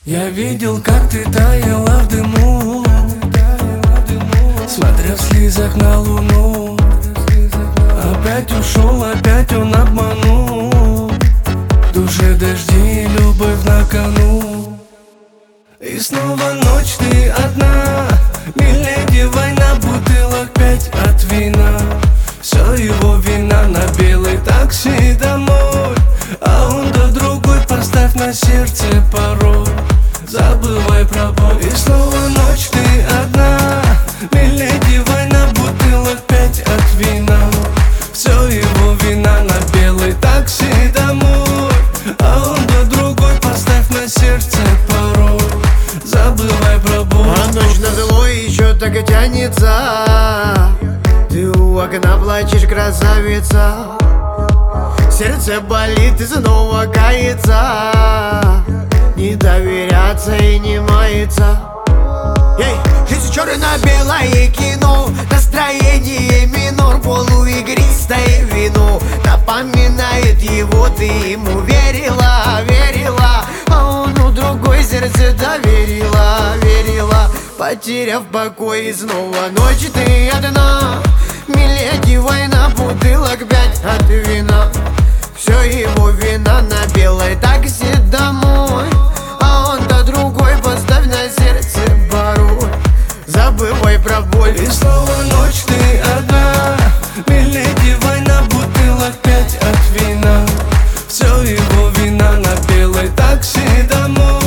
Я видел, как ты таяла в дыму, смотря в слезах на луну. Опять ушел, опять он обманул. В душе дожди и любовь на кону. И снова ночь, ты одна. Миледи, война, бутылок 5 от вина. Все его вина, на белой такси домой. А он до другой, поставь на сердце пароль. Забывай про боль. И снова ночь, ты одна. Миледи, война, бутылок 5 от вина. Все его вина, на белой такси домой. А он до другой, поставь на сердце пароль. Забывай про боль. А ночь на зло еще так и тянется. Ты у окна плачешь, красавица. Сердце болит и снова кается. Не доверяться и не мается. Эй, жизнь черно-белое кино. Настроение минор, полуигристое вино. Напоминает его, ты ему верила, верила. А он у другой сердце доверила, верила. Потеряв покой, и снова ночь, ты одна. Миледи, война, бутылок 5 от вина. Все его вина, на белой такси домой. А он до другой, поставь на сердце пароль. Забывай про боль. И снова ночь, ты одна. Миледи, война, бутылок 5 от вина. Все его вина, на белой такси домой.